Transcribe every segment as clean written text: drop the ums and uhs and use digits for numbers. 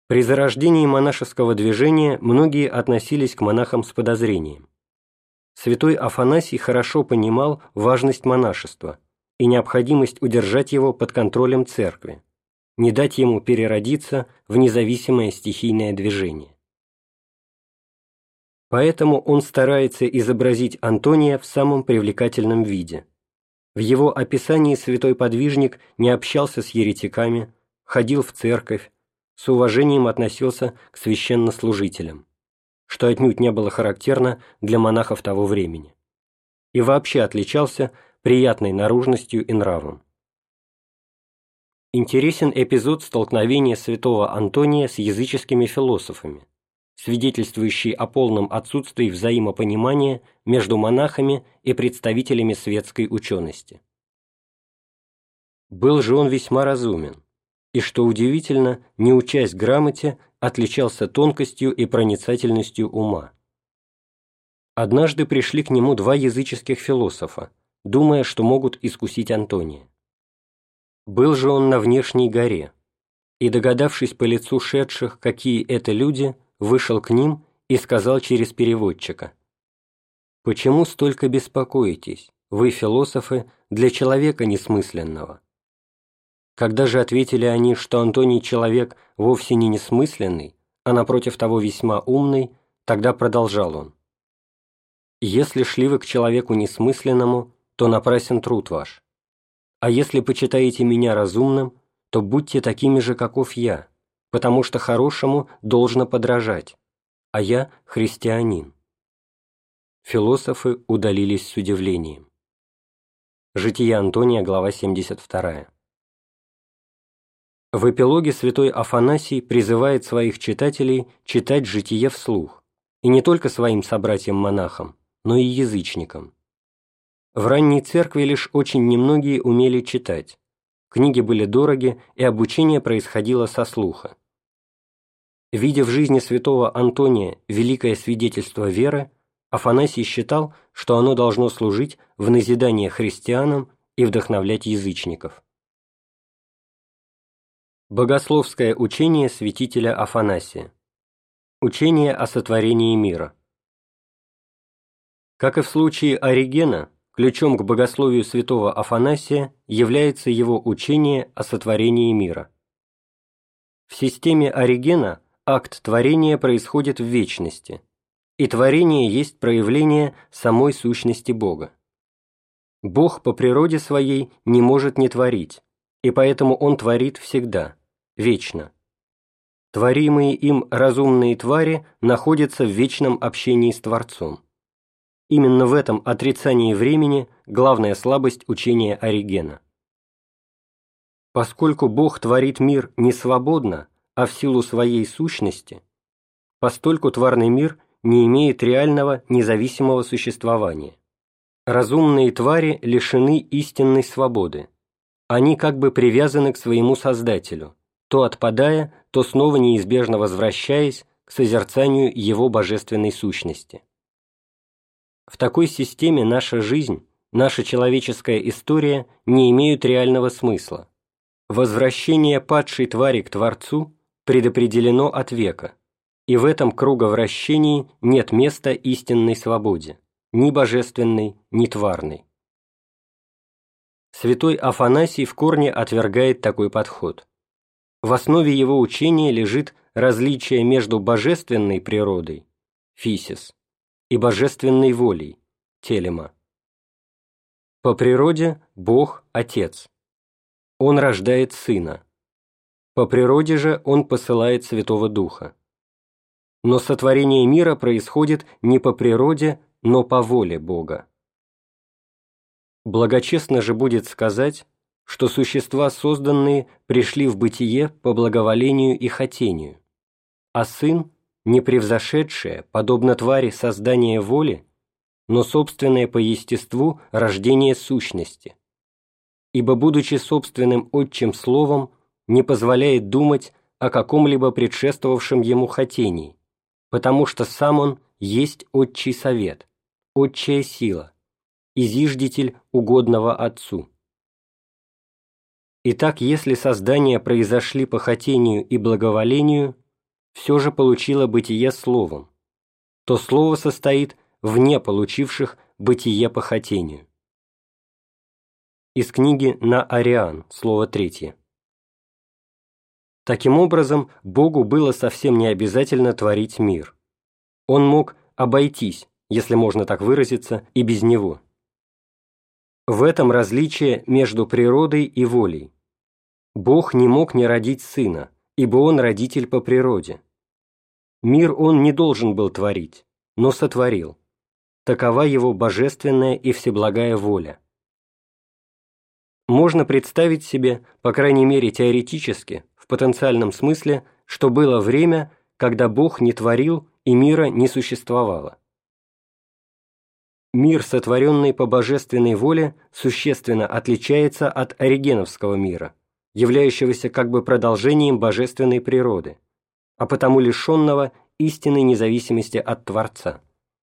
При зарождении монашеского движения многие относились к монахам с подозрением. Святой Афанасий хорошо понимал важность монашества и необходимость удержать его под контролем церкви, не дать ему переродиться в независимое стихийное движение. Поэтому он старается изобразить Антония в самом привлекательном виде. В его описании святой подвижник не общался с еретиками, ходил в церковь, с уважением относился к священнослужителям, что отнюдь не было характерно для монахов того времени, и вообще отличался приятной наружностью и нравом. Интересен эпизод столкновения святого Антония с языческими философами, свидетельствующий о полном отсутствии взаимопонимания между монахами и представителями светской учености. Был же он весьма разумен, и, что удивительно, не учась грамоте, отличался тонкостью и проницательностью ума. Однажды пришли к нему два языческих философа, думая, что могут искусить Антония. Был же он на внешней горе, и, догадавшись по лицу шедших, какие это люди, вышел к ним и сказал через переводчика: «Почему столько беспокоитесь, вы, философы, для человека несмысленного?» Когда же ответили они, что Антоний человек вовсе не несмысленный, а напротив того весьма умный, тогда продолжал он: «Если шли вы к человеку несмысленному, то напрасен труд ваш. А если почитаете меня разумным, то будьте такими же, каков я, потому что хорошему должно подражать, а я христианин». Философы удалились с удивлением. Житие Антония, глава 72. В эпилоге святой Афанасий призывает своих читателей читать житие вслух, и не только своим собратьям-монахам, но и язычникам. В ранней церкви лишь очень немногие умели читать, книги были дороги, и обучение происходило со слуха. Видя в жизни святого Антония великое свидетельство веры, Афанасий считал, что оно должно служить в назидание христианам и вдохновлять язычников. Богословское учение святителя Афанасия. Учение о сотворении мира. Как и в случае Оригена, ключом к богословию святого Афанасия является его учение о сотворении мира. В системе Оригена акт творения происходит в вечности, и творение есть проявление самой сущности Бога. Бог по природе своей не может не творить, и поэтому Он творит всегда, вечно. Творимые им разумные твари находятся в вечном общении с Творцом. Именно в этом отрицании времени главная слабость учения Оригена. Поскольку Бог творит мир не свободно, а в силу своей сущности, постольку тварный мир не имеет реального независимого существования. Разумные твари лишены истинной свободы. Они как бы привязаны к своему Создателю, то отпадая, то снова неизбежно возвращаясь к созерцанию его божественной сущности. В такой системе наша жизнь, наша человеческая история не имеют реального смысла. Возвращение падшей твари к Творцу предопределено от века, и в этом круговращении нет места истинной свободе, ни божественной, ни тварной. Святой Афанасий в корне отвергает такой подход. В основе его учения лежит различие между божественной природой, фисис, и божественной волей, телема. По природе Бог – Отец. Он рождает Сына. По природе же Он посылает Святого Духа. Но сотворение мира происходит не по природе, но по воле Бога. Благочестно же будет сказать, что существа созданные пришли в бытие по благоволению и хотению, а Сын, не превзошедшее, подобно твари, создание воли, но собственное по естеству рождение сущности, ибо, будучи собственным отчим словом, не позволяет думать о каком-либо предшествовавшем ему хотении, потому что сам он есть отчий совет, отчая сила, и зиждитель угодного Отцу. Итак, если создания произошли по хотению и благоволению, все же получило бытие словом, то слово состоит вне получивших бытие по хотению. Из книги «На Ариан», слово 3. Таким образом, Богу было совсем не обязательно творить мир. Он мог обойтись, если можно так выразиться, и без него. В этом различие между природой и волей. Бог не мог не родить Сына, ибо Он родитель по природе. Мир Он не должен был творить, но сотворил. Такова Его божественная и всеблагая воля. Можно представить себе, по крайней мере теоретически, в потенциальном смысле, что было время, когда Бог не творил и мира не существовало. Мир, сотворенный по божественной воле, существенно отличается от оригеновского мира, являющегося как бы продолжением божественной природы, а потому лишенного истинной независимости от Творца.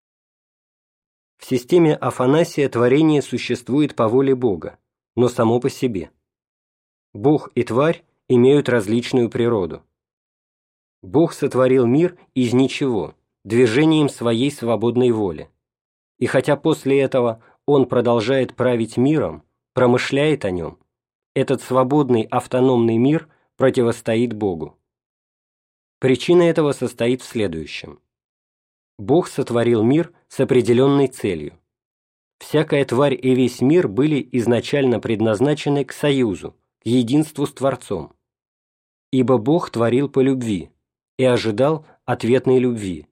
В системе Афанасия творение существует по воле Бога, но само по себе. Бог и тварь имеют различную природу. Бог сотворил мир из ничего, движением своей свободной воли. И хотя после этого Он продолжает править миром, промышляет о нем, этот свободный автономный мир противостоит Богу. Причина этого состоит в следующем. Бог сотворил мир с определенной целью. Всякая тварь и весь мир были изначально предназначены к союзу, к единству с Творцом. Ибо Бог творил по любви и ожидал ответной любви.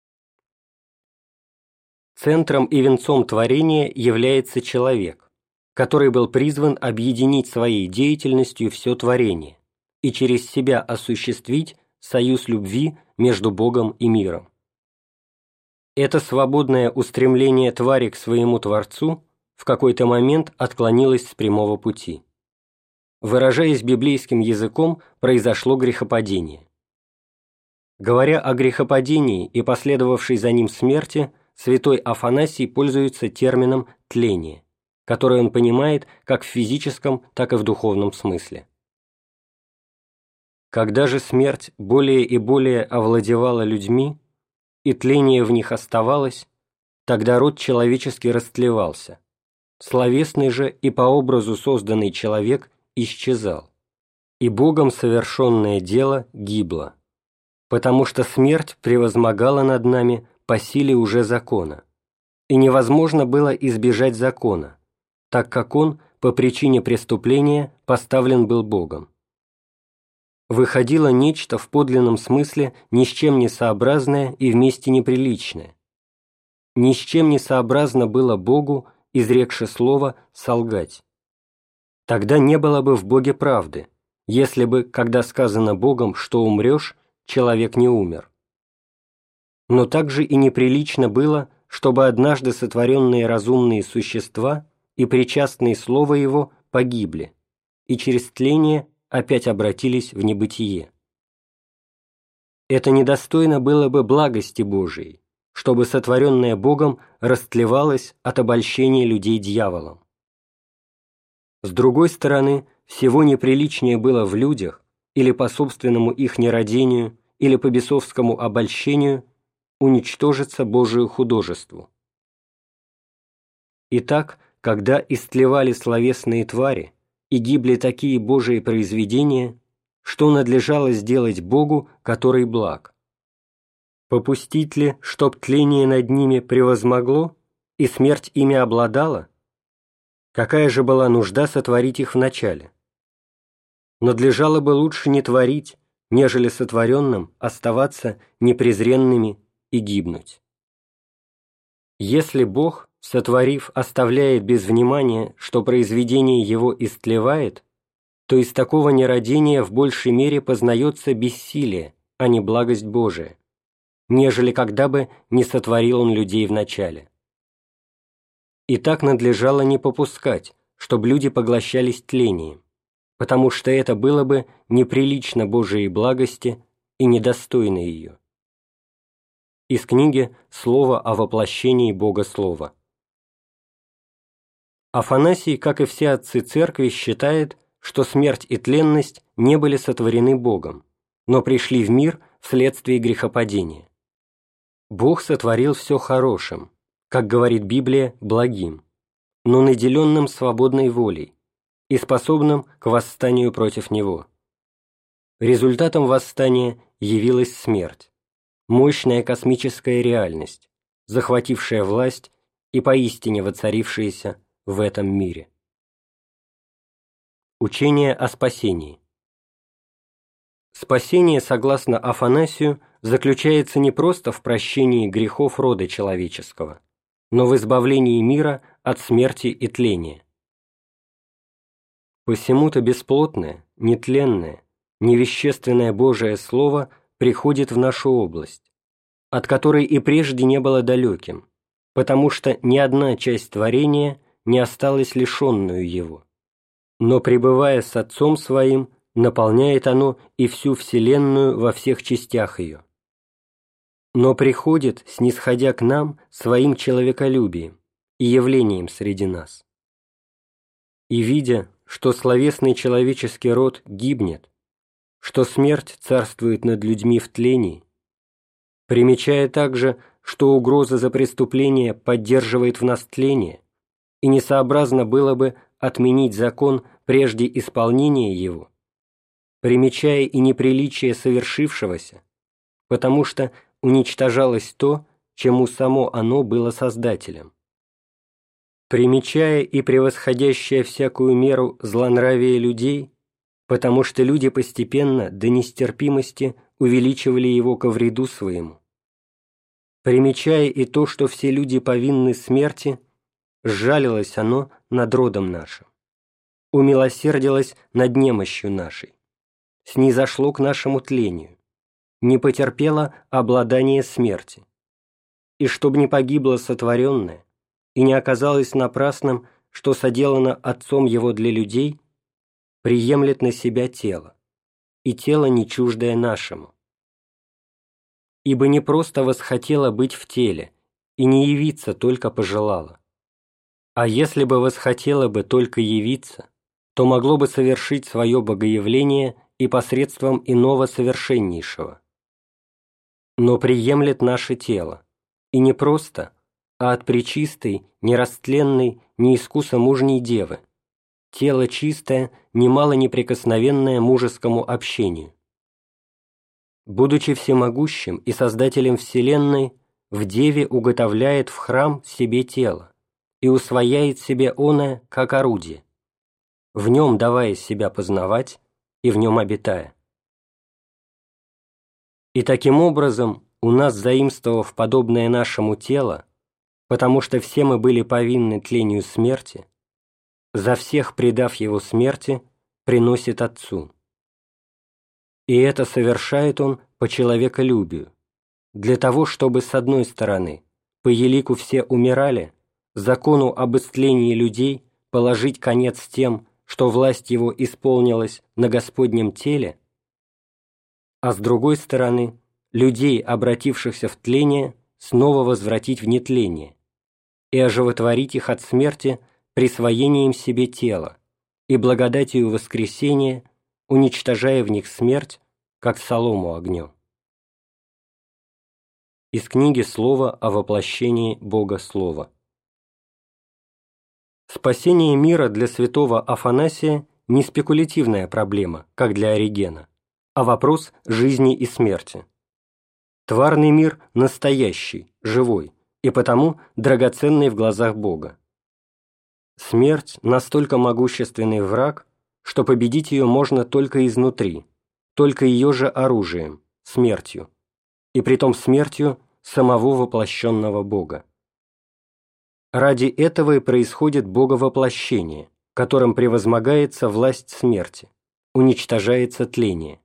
Центром и венцом творения является человек, который был призван объединить своей деятельностью все творение и через себя осуществить союз любви между Богом и миром. Это свободное устремление твари к своему Творцу в какой-то момент отклонилось с прямого пути. Выражаясь библейским языком, произошло грехопадение. Говоря о грехопадении и последовавшей за ним смерти, святой Афанасий пользуется термином «тление», который он понимает как в физическом, так и в духовном смысле. Когда же смерть более и более овладевала людьми, и тление в них оставалось, тогда род человеческий растлевался, словесный же и по образу созданный человек исчезал, и Богом совершенное дело гибло, потому что смерть превозмогала над нами по силе уже закона, и невозможно было избежать закона, так как он по причине преступления поставлен был Богом. Выходило нечто в подлинном смысле ни с чем не сообразное и вместе неприличное. Ни с чем не сообразно было Богу, изрекши слово «солгать». Тогда не было бы в Боге правды, если бы, когда сказано Богом, что умрешь, человек не умер. Но также и неприлично было, чтобы однажды сотворенные разумные существа и причастные Слова Его погибли, и через тление опять обратились в небытие. Это недостойно было бы благости Божией, чтобы сотворенное Богом растлевалось от обольщения людей дьяволом. С другой стороны, всего неприличнее было в людях, или по собственному их нерадению, или по бесовскому обольщению, уничтожиться Божию художеству. Итак, когда истлевали словесные твари, и гибли такие Божии произведения, что надлежало сделать Богу, который благ? Попустить ли, чтоб тление над ними превозмогло, и смерть ими обладала? Какая же была нужда сотворить их вначале? Надлежало бы лучше не творить, нежели сотворенным оставаться непрезренными и гибнуть. Если Бог, сотворив, оставляет без внимания, что произведение Его истлевает, то из такого нерадения в большей мере познается бессилие, а не благость Божия, нежели когда бы не сотворил Он людей вначале. И так надлежало не попускать, чтобы люди поглощались тлением, потому что это было бы неприлично Божией благости и недостойно ее. Из книги «Слово о воплощении Бога Слова». Афанасий, как и все отцы церкви, считает, что смерть и тленность не были сотворены Богом, но пришли в мир вследствие грехопадения. Бог сотворил все хорошим, как говорит Библия, благим, но наделенным свободной волей и способным к восстанию против Него. Результатом восстания явилась смерть, мощная космическая реальность, захватившая власть и поистине воцарившаяся в этом мире. Учение о спасении. Спасение, согласно Афанасию, заключается не просто в прощении грехов рода человеческого, но в избавлении мира от смерти и тления. Посему-то бесплотное, нетленное, невещественное Божие Слово приходит в нашу область, от которой и прежде не было далеким, потому что ни одна часть творения не осталась лишенную его. Но, пребывая с Отцом Своим, наполняет оно и всю вселенную во всех частях ее. Но приходит, снисходя к нам, своим человеколюбием и явлением среди нас. И видя, что словесный человеческий род гибнет, что смерть царствует над людьми в тлении, примечая также, что угроза за преступление поддерживает в нас тление, и несообразно было бы отменить закон прежде исполнения его, примечая и неприличие совершившегося, потому что уничтожалось то, чему само оно было создателем. Примечая и превосходящее всякую меру злонравие людей, потому что люди постепенно до нестерпимости увеличивали его ко вреду своему. Примечая и то, что все люди повинны смерти, сжалилось оно над родом нашим, умилосердилось над немощью нашей, снизошло к нашему тлению, не потерпело обладание смерти, и чтоб не погибло сотворенное, и не оказалось напрасным, что соделано Отцом Его для людей, приемлет на себя тело, и тело не чуждое нашему. Ибо не просто восхотело быть в теле, и не явиться только пожелало. А если бы восхотело бы только явиться, то могло бы совершить свое богоявление и посредством иного совершеннейшего. Но приемлет наше тело, и не просто, а от пречистой, нерастленной, неискусомужней девы, тело чистое, немало неприкосновенное мужескому общению. Будучи всемогущим и создателем вселенной, в деве уготовляет в храм себе тело и усвояет себе оное как орудие, в нем давая себя познавать и в нем обитая. И таким образом, у нас заимствовав подобное нашему тело, потому что все мы были повинны тлению смерти, за всех предав его смерти, приносит Отцу. И это совершает он по человеколюбию, для того, чтобы, с одной стороны, по елику все умирали, закону об истлении людей положить конец тем, что власть его исполнилась на Господнем теле, а с другой стороны, людей, обратившихся в тление, снова возвратить в нетление и оживотворить их от смерти присвоением себе тела и благодатью воскресения, уничтожая в них смерть, как солому огнем. Из книги «Слово о воплощении Бога Слова». Спасение мира для святого Афанасия не спекулятивная проблема, как для Оригена, а вопрос жизни и смерти. Тварный мир настоящий, живой, и потому драгоценный в глазах Бога. Смерть настолько могущественный враг, что победить ее можно только изнутри, только ее же оружием, смертью, и притом смертью самого воплощенного Бога. Ради этого и происходит Боговоплощение, которым превозмогается власть смерти, уничтожается тление.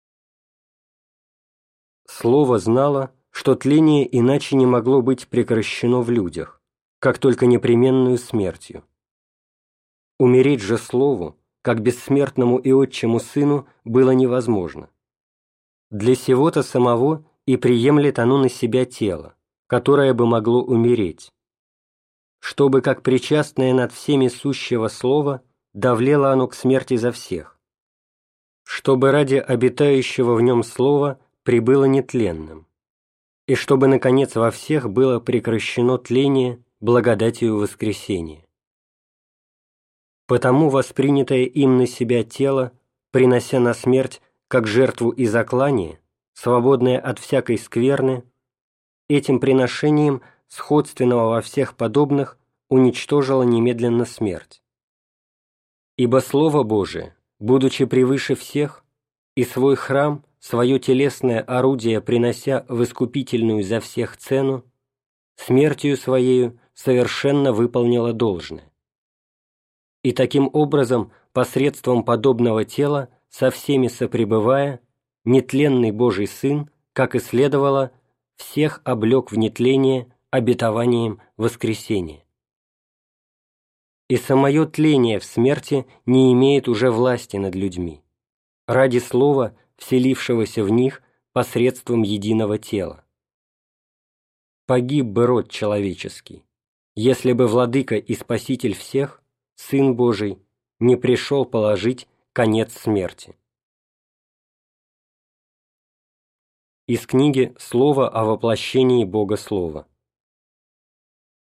Слово знало, что тление иначе не могло быть прекращено в людях, как только непременную смертью. Умереть же Слову, как бессмертному и отчему Сыну, было невозможно. Для сего-то самого и приемлет оно на себя тело, которое бы могло умереть, чтобы, как причастное над всеми сущего Слова, давлело оно к смерти за всех, чтобы ради обитающего в нем Слова прибыло нетленным, и чтобы, наконец, во всех было прекращено тление благодатью воскресения. Потому воспринятое им на себя тело, принося на смерть как жертву и заклание, свободное от всякой скверны, этим приношением, сходственного во всех подобных, уничтожило немедленно смерть. Ибо Слово Божие, будучи превыше всех, и свой храм, свое телесное орудие принося в искупительную за всех цену, смертью Своею совершенно выполнило должное. И таким образом, посредством подобного тела, со всеми сопребывая, нетленный Божий Сын, как и следовало, всех облек в нетление обетованием воскресения. И самое тление в смерти не имеет уже власти над людьми, ради слова, вселившегося в них посредством единого тела. Погиб бы род человеческий, если бы Владыка и Спаситель всех, Сын Божий, не пришел положить конец смерти. Из книги «Слово о воплощении Бога Слова».